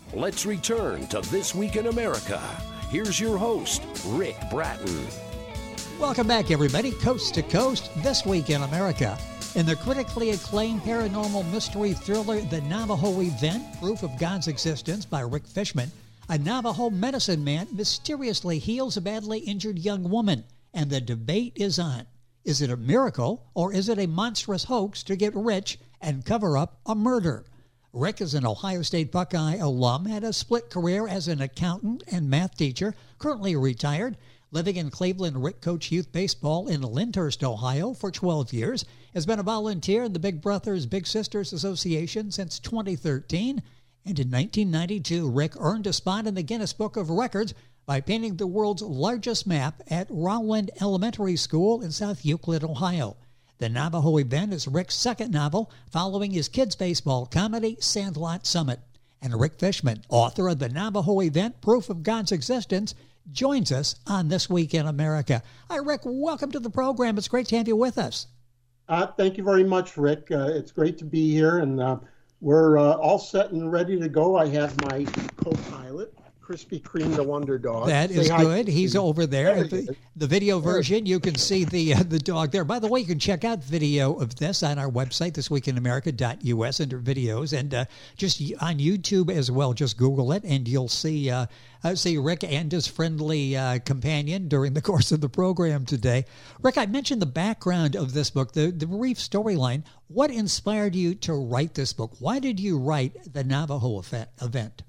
Let's return to This Week in America. Here's your host, Rick Bratton. Welcome back, everybody. Coast to Coast, This Week in America. In the critically acclaimed paranormal mystery thriller, The Navajo Event, Proof of God's Existence by Rick Fishman, a Navajo medicine man mysteriously heals a badly injured young woman, and the debate is on. Is it a miracle, or is it a monstrous hoax to get rich and cover up a murder? Rick is an Ohio State Buckeye alum, had a split career as an accountant and math teacher, currently retired, living in Cleveland. Rick coached youth baseball in Lyndhurst, Ohio for 12 years, has been a volunteer in the Big Brothers Big Sisters Association since 2013, and in 1992, Rick earned a spot in the Guinness Book of Records by painting the world's largest map at Rowland Elementary School in South Euclid, Ohio. The Navajo Event is Rick's second novel, following his kids' baseball comedy, Sandlot Summit. And Rick Fishman, author of The Navajo Event, Proof of God's Existence, joins us on This Week in America. Hi, Rick. Welcome to the program. It's great to have you with us. Thank you very much, Rick. It's great to be here, and we're all set and ready to go. I have my co-pilot, Krispy Kreme the Wonder Dog. That is good. He's over there. The video version, you can see the dog there. By the way, you can check out video of this on our website, thisweekinamerica.us, under videos, and just on YouTube as well. Just Google it, and you'll see Rick and his friendly companion during the course of the program today. Rick, I mentioned the background of this book, the brief storyline. What inspired you to write this book? Why did you write the Navajo Event?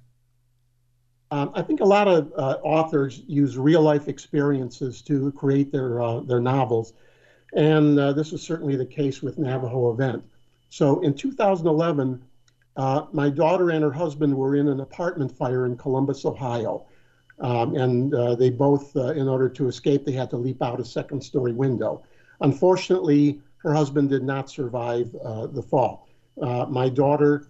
I think a lot of authors use real-life experiences to create their novels, and this was certainly the case with Navajo Event. So in 2011, my daughter and her husband were in an apartment fire in Columbus, Ohio, and they both, in order to escape, they had to leap out a second-story window. Unfortunately, her husband did not survive the fall. My daughter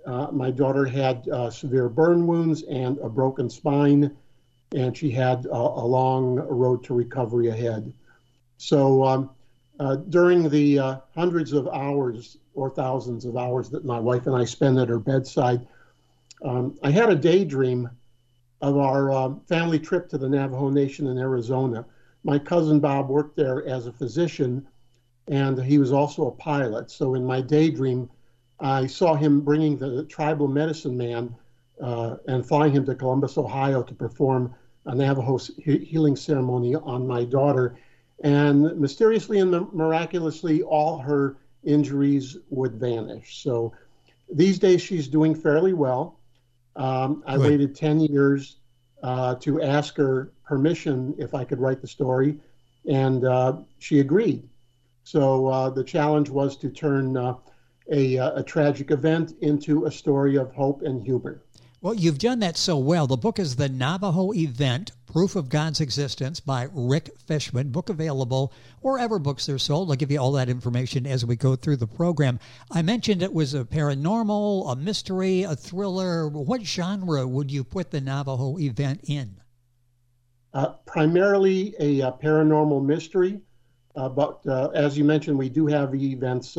had severe burn wounds and a broken spine, and she had a long road to recovery ahead. So during the hundreds of hours or thousands of hours that my wife and I spent at her bedside, I had a daydream of our family trip to the Navajo Nation in Arizona. My cousin Bob worked there as a physician, and he was also a pilot. So in my daydream, I saw him bringing the tribal medicine man and flying him to Columbus, Ohio to perform a Navajo healing ceremony on my daughter. And mysteriously and miraculously, all her injuries would vanish. So these days she's doing fairly well. I waited 10 years to ask her permission if I could write the story, and she agreed. So the challenge was to turn a tragic event into a story of hope and humor. Well, you've done that so well. The book is The Navajo Event, Proof of God's Existence by Rick Fishman. Book available wherever books are sold. I'll give you all that information as we go through the program. I mentioned it was a paranormal, a mystery, a thriller. What genre would you put The Navajo Event in? Primarily a paranormal mystery, but as you mentioned, we do have the events,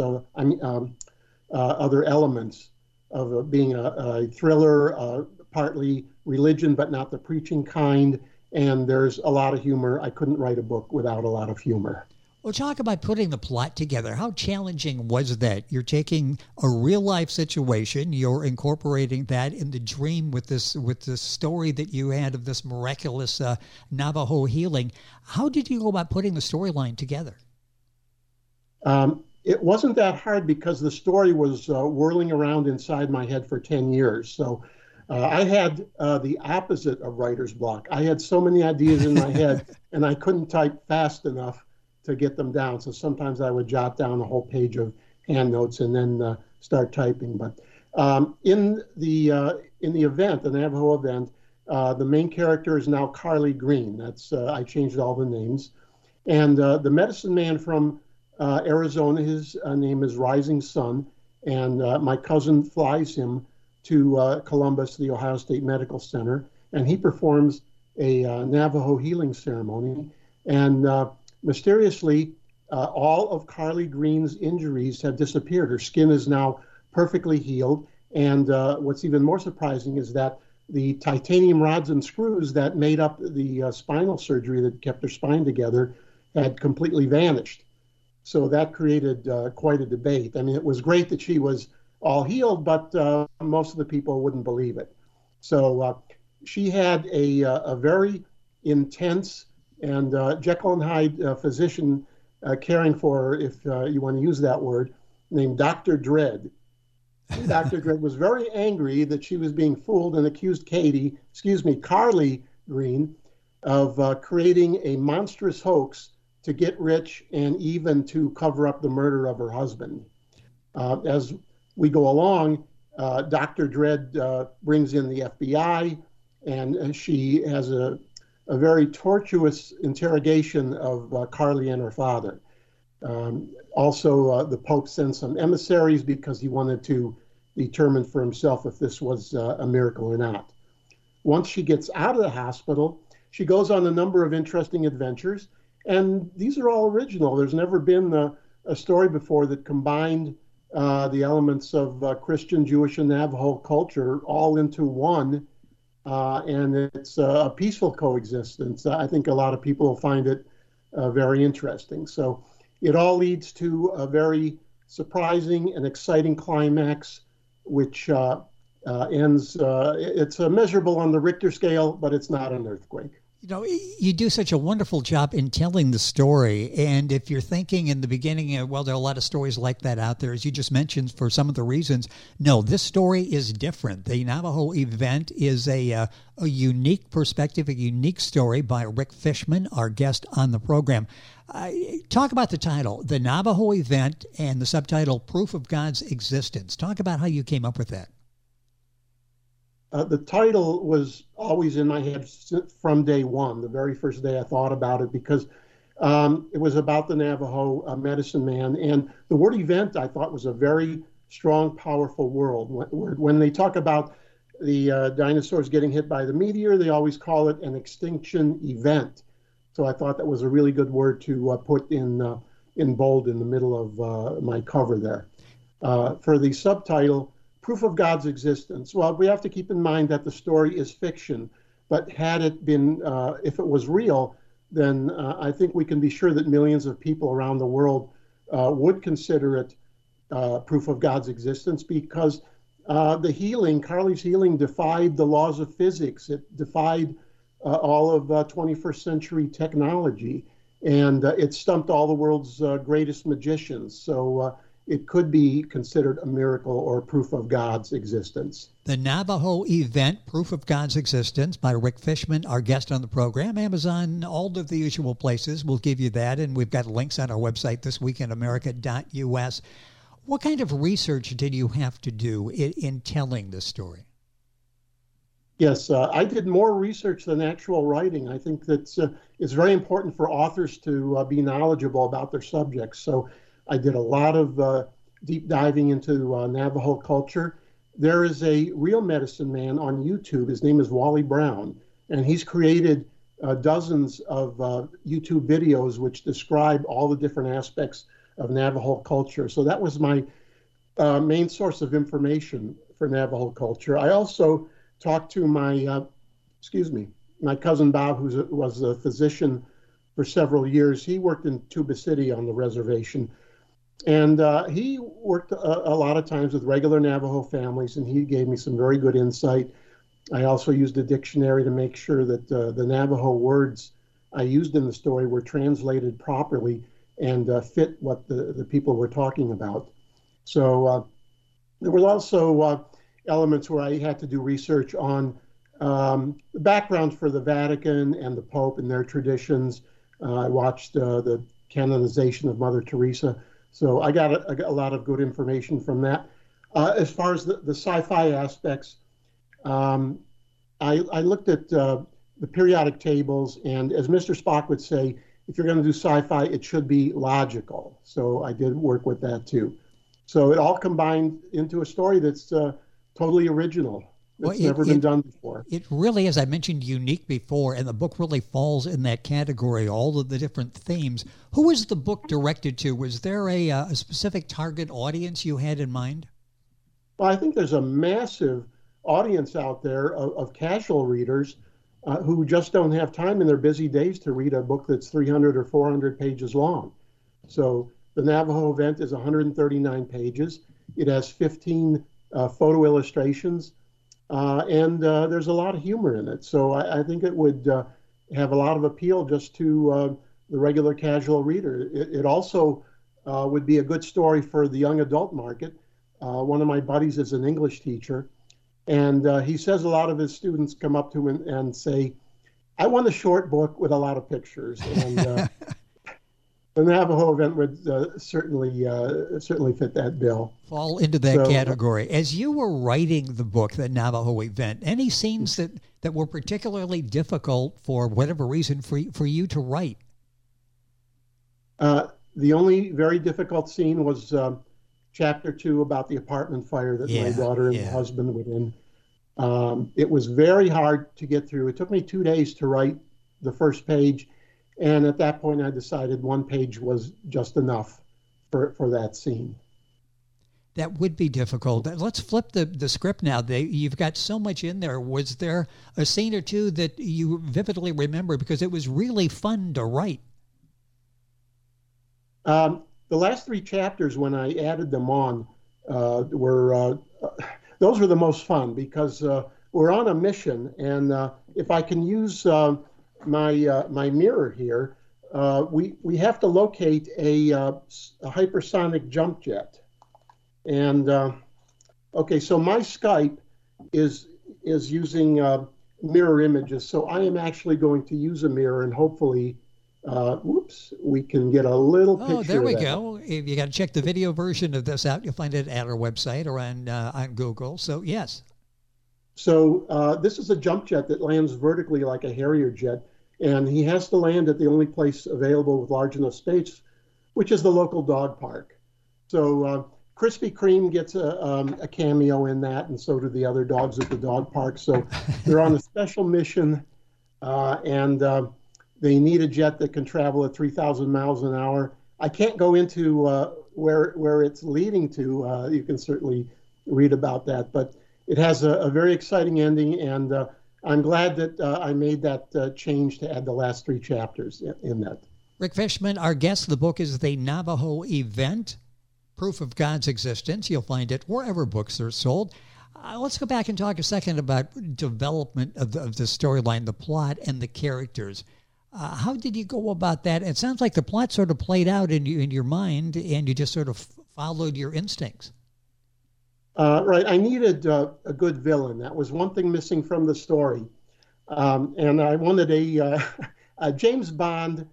other elements of being a thriller, partly religion, but not the preaching kind. And there's a lot of humor. I couldn't write a book without a lot of humor. Well, talk about putting the plot together. How challenging was that? You're taking a real-life situation, you're incorporating that in the dream with this story that you had of this miraculous Navajo healing. How did you go about putting the storyline together? It wasn't that hard because the story was whirling around inside my head for 10 years. So I had the opposite of writer's block. I had so many ideas in my head, and I couldn't type fast enough to get them down. So sometimes I would jot down a whole page of hand notes and then start typing. But in the event, the Navajo Event, the main character is now Carly Green. That's I changed all the names. And the medicine man from Arizona, his name is Rising Sun, and my cousin flies him to Columbus, the Ohio State Medical Center, and he performs a Navajo healing ceremony. And mysteriously, all of Carly Green's injuries have disappeared. Her skin is now perfectly healed. And what's even more surprising is that the titanium rods and screws that made up the spinal surgery that kept her spine together had completely vanished. So that created quite a debate. I mean, it was great that she was all healed, but most of the people wouldn't believe it. So she had a very intense and Jekyll and Hyde physician caring for her, if you want to use that word, named Dr. Dredd. Dr. Dredd was very angry that she was being fooled and accused Carly Green, of creating a monstrous hoax to get rich and even to cover up the murder of her husband. As we go along, Dr. Dredd brings in the FBI, and she has a very tortuous interrogation of Carly and her father. Also, the Pope sent some emissaries because he wanted to determine for himself if this was a miracle or not. Once she gets out of the hospital, she goes on a number of interesting adventures, and these are all original. There's never been a story before that combined the elements of Christian, Jewish, and Navajo culture all into one, and it's a peaceful coexistence. I think a lot of people will find it very interesting. So it all leads to a very surprising and exciting climax, which ends, it's measurable on the Richter scale, but it's not an earthquake. You know, you do such a wonderful job in telling the story. And if you're thinking in the beginning, well, there are a lot of stories like that out there, as you just mentioned, for some of the reasons. No, this story is different. The Navajo event is a unique perspective, a unique story by Rick Fishman, our guest on the program. Talk about the title, The Navajo Event, and the subtitle, Proof of God's Existence. Talk about how you came up with that. The title was always in my head from day one, the very first day I thought about it, because it was about the Navajo medicine man. And the word event, I thought, was a very strong, powerful word. When they talk about the dinosaurs getting hit by the meteor, they always call it an extinction event. So I thought that was a really good word to put in bold in the middle of my cover there. For the subtitle, Proof of God's Existence. Well, we have to keep in mind that the story is fiction, but had it been, if it was real, then I think we can be sure that millions of people around the world would consider it proof of God's existence, because Carly's healing defied the laws of physics. It defied all of 21st century technology, and it stumped all the world's greatest magicians. So it could be considered a miracle or proof of God's existence. The Navajo Event, Proof of God's Existence, by Rick Fishman, our guest on the program. Amazon, all of the usual places. We'll give you that, and we've got links on our website, thisweekinamerica.us. What kind of research did you have to do in telling this story? Yes, I did more research than actual writing. I think that it's very important for authors to be knowledgeable about their subjects. So I did a lot of deep diving into Navajo culture. There is a real medicine man on YouTube. His name is Wally Brown, and he's created dozens of YouTube videos which describe all the different aspects of Navajo culture. So that was my main source of information for Navajo culture. I also talked to my cousin Bob, who was a physician for several years. He worked in Tuba City on the reservation. And he worked a lot of times with regular Navajo families, and he gave me some very good insight. I also used a dictionary to make sure that the Navajo words I used in the story were translated properly and fit what the people were talking about. So there was also elements where I had to do research on the background for the Vatican and the Pope and their traditions. I watched the canonization of Mother Teresa. So I got a lot of good information from that. As far as the sci-fi aspects, I looked at the periodic tables, and as Mr. Spock would say, if you're going to do sci-fi, it should be logical. So I did work with that too. So it all combined into a story that's totally original. It's never been done before. It really is. I mentioned unique before, and the book really falls in that category, all of the different themes. Who was the book directed to? Was there a specific target audience you had in mind? Well, I think there's a massive audience out there of casual readers who just don't have time in their busy days to read a book that's 300 or 400 pages long. So the Navajo Event is 139 pages. It has 15 photo illustrations, and there's a lot of humor in it. So I think it would have a lot of appeal just to the regular casual reader. It also would be a good story for the young adult market. One of my buddies is an English teacher, and he says a lot of his students come up to him and say, I want a short book with a lot of pictures. And the Navajo Event would certainly fit that bill. Fall into that category. As you were writing the book, the Navajo Event, any scenes that were particularly difficult for whatever reason for you to write? The only very difficult scene was chapter 2 about the apartment fire that my daughter and my husband were in. It was very hard to get through. It took me 2 days to write the first page, and at that point I decided one page was just enough for that scene. That would be difficult. Let's flip the script now. You've got so much in there. Was there a scene or two that you vividly remember because it was really fun to write? The last 3 chapters, when I added them on, were those were the most fun because we're on a mission, and if I can use my mirror here, we have to locate a hypersonic jump jet, and okay, so my Skype is using mirror images, so I am actually going to use a mirror and hopefully. We can get a little picture. Oh, there we go. If you got to check the video version of this out, you'll find it at our website or on Google. So, yes. So this is a jump jet that lands vertically like a Harrier jet, and he has to land at the only place available with large enough space, which is the local dog park. So Krispy Kreme gets a cameo in that, and so do the other dogs at the dog park. So they're on a special mission, and they need a jet that can travel at 3,000 miles an hour. I can't go into where it's leading to. You can certainly read about that, but it has a very exciting ending, and I'm glad that I made that change to add the last 3 chapters in that. Rick Fishman, our guest. The book is The Navajo Event, Proof of God's Existence. You'll find it wherever books are sold. Let's go back and talk a second about development of the storyline, the plot, and the characters. How did you go about that? It sounds like the plot sort of played out in your mind, and you just sort of followed your instincts. Right. I needed a good villain. That was one thing missing from the story. And I wanted a James Bond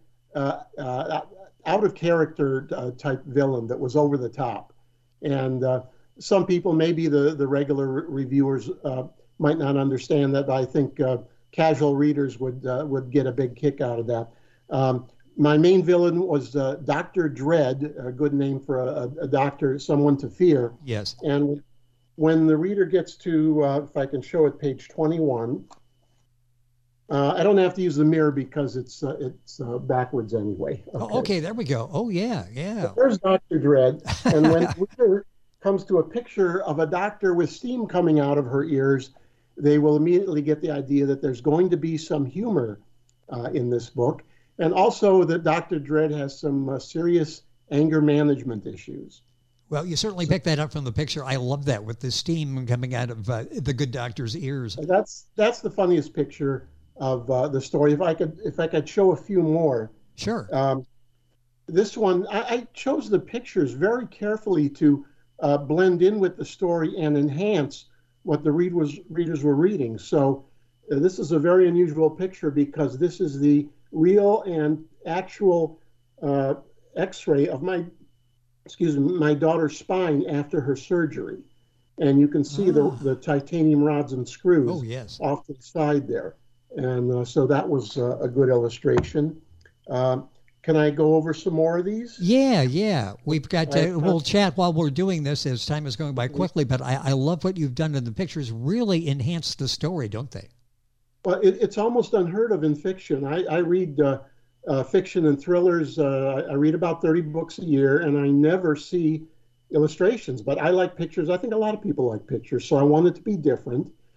out-of-character type villain that was over the top. And some people, maybe the regular reviewers, might not understand that, but I think casual readers would get a big kick out of that. My main villain was Dr. Dread, a good name for a doctor, someone to fear. Yes. And when the reader gets to, if I can show it, page 21, I don't have to use the mirror because it's backwards anyway. Okay, there we go. Oh, yeah. So there's Dr. Dread. And when the reader comes to a picture of a doctor with steam coming out of her ears, they will immediately get the idea that there's going to be some humor in this book, and also that Dr. Dread has some serious anger management issues. Well, you certainly picked that up from the picture. I love that with the steam coming out of the good doctor's ears. That's the funniest picture of the story. If I could show a few more. Sure. This one, I chose the pictures very carefully to blend in with the story and enhance what the readers were reading. So this is a very unusual picture because this is the real and actual X-ray of my daughter's spine after her surgery. And you can see the titanium rods and screws off to the side there. And so that was a good illustration. Can I go over some more of these? Yeah. We've got we'll chat while we're doing this as time is going by quickly, but I love what you've done, and the pictures really enhance the story, don't they? Well, it's almost unheard of in fiction. I read fiction and thrillers. I read about 30 books a year, and I never see illustrations, but I like pictures. I think a lot of people like pictures, so I wanted to be different.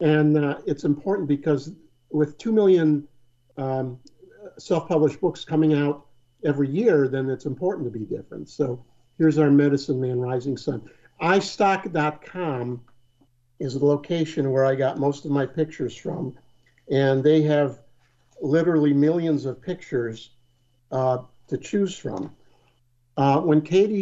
And it's important because with 2 million self-published books coming out every year, then it's important to be different. So here's our Medicine Man Rising Sun. iStock.com is the location where I got most of my pictures from. And they have literally millions of pictures to choose from. When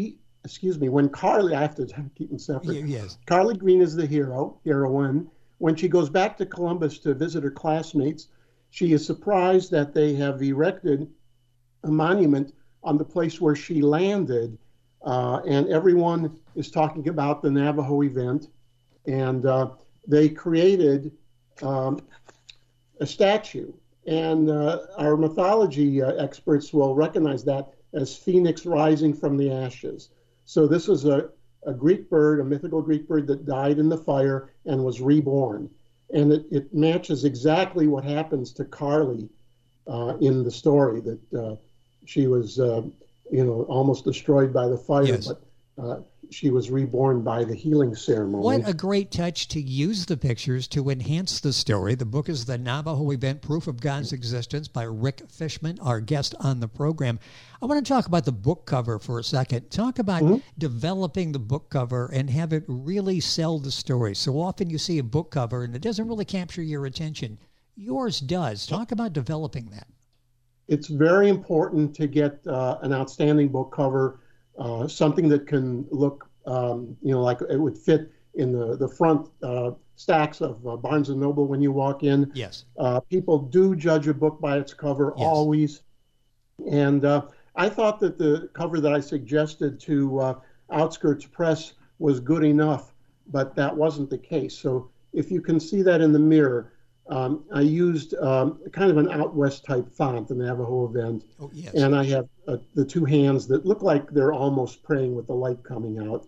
Carly, I have to keep them separate. Yes. Carly Green is the heroine. When she goes back to Columbus to visit her classmates, she is surprised that they have erected a monument on the place where she landed, and everyone is talking about the Navajo event. And they created a statue, and our mythology experts will recognize that as Phoenix rising from the ashes. So this is a Greek bird, a mythical Greek bird that died in the fire and was reborn. And it matches exactly what happens to Carly in the story, that she was, almost destroyed by the fire, yes. But she was reborn by the healing ceremony. What a great touch to use the pictures to enhance the story. The book is The Navajo Event, Proof of God's Existence by Rick Fishman, our guest on the program. I want to talk about the book cover for a second. Talk about developing the book cover and have it really sell the story. So often you see a book cover and it doesn't really capture your attention. Yours does. Talk about developing that. It's very important to get an outstanding book cover, something that can look, like it would fit in the front stacks of Barnes & Noble when you walk in. Yes. People do judge a book by its cover, yes. Always. And I thought that the cover that I suggested to Outskirts Press was good enough, but that wasn't the case. So if you can see that in the mirror, I used kind of an Out West type font, the Navajo Event. Oh, yes. And I have the two hands that look like they're almost praying with the light coming out,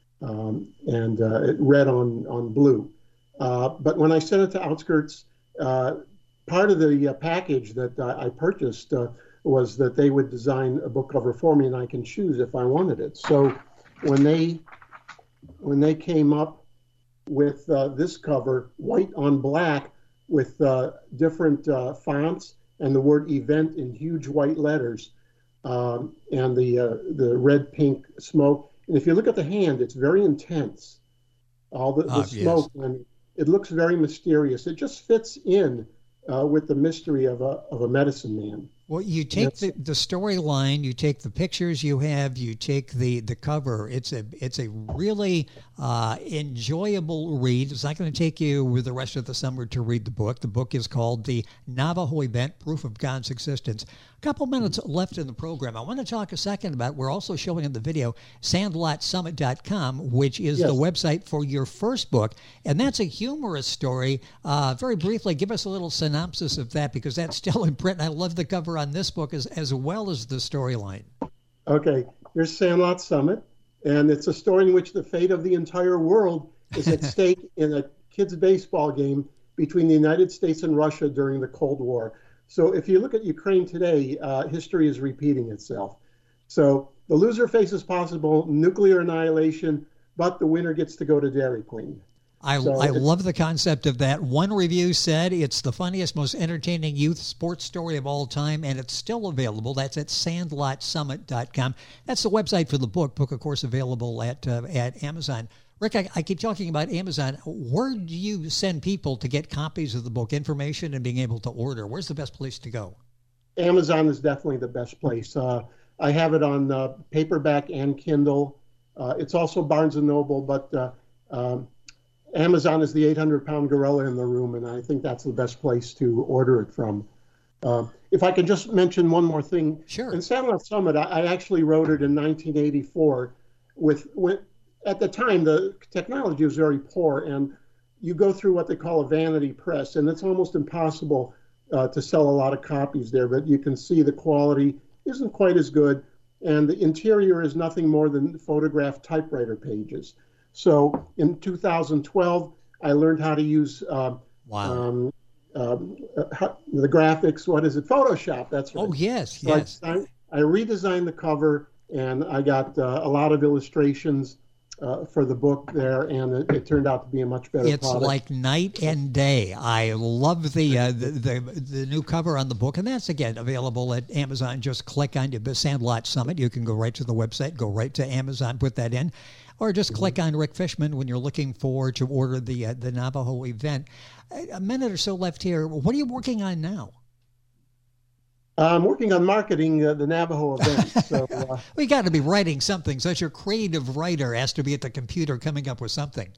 and red on blue. But when I sent it to Outskirts, part of the package that I purchased was that they would design a book cover for me and I can choose if I wanted it. So when they came up with this cover, white on black, with different fonts and the word event in huge white letters, and the red pink smoke. And if you look at the hand, it's very intense. All the smoke, yes. And it looks very mysterious. It just fits in with the mystery of a medicine man. Well, you take the storyline, you take the pictures you have, you take the cover. It's a really enjoyable read. It's not going to take you the rest of the summer to read the book. The book is called The Navajo Event, Proof of God's Existence. A couple minutes left in the program. I want to talk a second about, we're also showing in the video, sandlotsummit.com, which is the website for your first book. And that's a humorous story. Very briefly, give us a little synopsis of that, because that's still in print. And I love the cover on this book as well as the storyline. Okay, here's Sandlot Summit, and it's a story in which the fate of the entire world is at stake in a kids' baseball game between the United States and Russia during the Cold War. So if you look at Ukraine today, history is repeating itself. So the loser faces possible nuclear annihilation, but the winner gets to go to Dairy Queen. I love the concept of that. One review said it's the funniest, most entertaining youth sports story of all time, and it's still available. That's at sandlotsummit.com. That's the website for the book. Book, of course, available at Amazon. Rick, I keep talking about Amazon. Where do you send people to get copies of the book, information, and being able to order? Where's the best place to go? Amazon is definitely the best place. I have it on paperback and Kindle. It's also Barnes & Noble, but Amazon is the 800-pound gorilla in the room, and I think that's the best place to order it from. If I could just mention one more thing. Sure. In Sandlot Summit, I actually wrote it in 1984. At the time, the technology was very poor, and you go through what they call a vanity press, and it's almost impossible to sell a lot of copies there, but you can see the quality isn't quite as good, and the interior is nothing more than photographed typewriter pages. So in 2012, I learned how to use the graphics. What is it? Photoshop. That's right. Oh, yes, so yes. I redesigned the cover, and I got a lot of illustrations for the book there, and it turned out to be a much better product. It's like night and day. I love the new cover on the book, and that's, again, available at Amazon. Just click on the Sandlot Summit. You can go right to the website, go right to Amazon, put that in, or just click on Rick Fishman when you're looking to order the Navajo event. A minute or so left here. What are you working on now? I'm working on marketing the Navajo event. So we got to be writing something. Such a creative writer has to be at the computer coming up with something.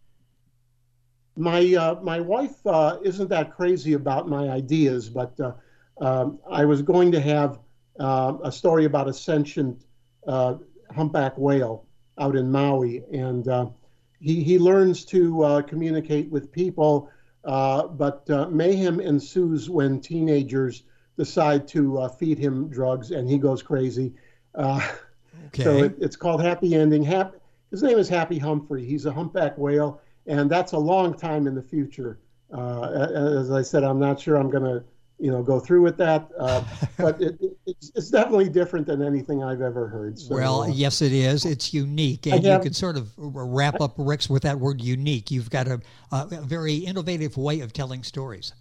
My wife isn't that crazy about my ideas, but I was going to have a story about a sentient humpback whale out in Maui, and he learns to communicate with people, but mayhem ensues when teenagers decide to feed him drugs, and he goes crazy. Okay. So it's called Happy Ending. His name is Happy Humphrey. He's a humpback whale, and that's a long time in the future. As I said, I'm not sure I'm going to go through with that, but it's definitely different than anything I've ever heard. So, well, yes, it is. It's unique, and you can sort of wrap up, Rick's, with that word unique. You've got a very innovative way of telling stories.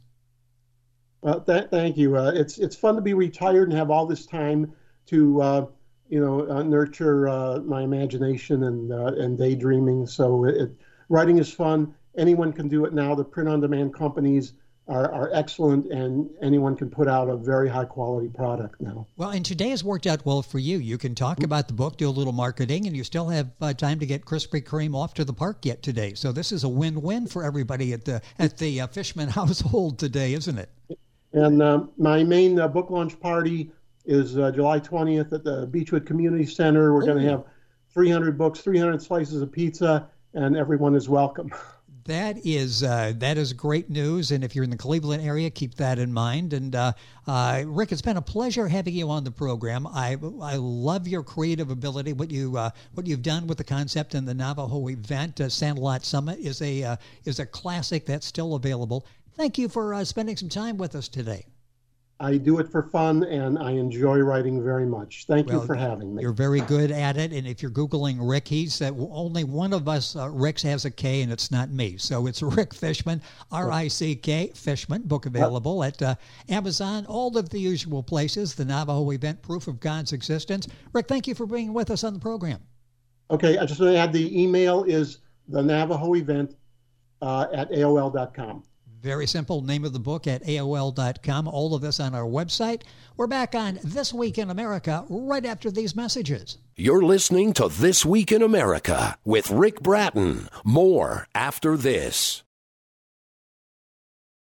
Thank you. It's fun to be retired and have all this time to nurture my imagination and daydreaming. So writing is fun. Anyone can do it now. The print-on-demand companies are excellent, and anyone can put out a very high-quality product now. Well, and today has worked out well for you. You can talk about the book, do a little marketing, and you still have time to get Krispy Kreme off to the park yet today. So this is a win-win for everybody at the Fishman household today, isn't it? And my main book launch party is July 20th at the Beechwood Community Center. We're going to have 300 books, 300 slices of pizza, and everyone is welcome. That is great news, and if you're in the Cleveland area, keep that in mind. And Rick, it's been a pleasure having you on the program. I love your creative ability. What you've done with the concept and the Navajo event, Sandlot Summit, is a classic that's still available. Thank you for spending some time with us today. I do it for fun, and I enjoy writing very much. Thank you for having me. You're very good at it, and if you're Googling Rick, he's only one of us Ricks has a K, and it's not me. So it's Rick Fishman, R-I-C-K, Fishman, book available at Amazon, all of the usual places, the Navajo event, Proof of God's Existence. Rick, thank you for being with us on the program. Okay, I just want to add the email is the Navajo event at AOL.com. Very simple. Name of the book at AOL.com. All of this on our website. We're back on This Week in America right after these messages. You're listening to This Week in America with Rick Bratton. More after this.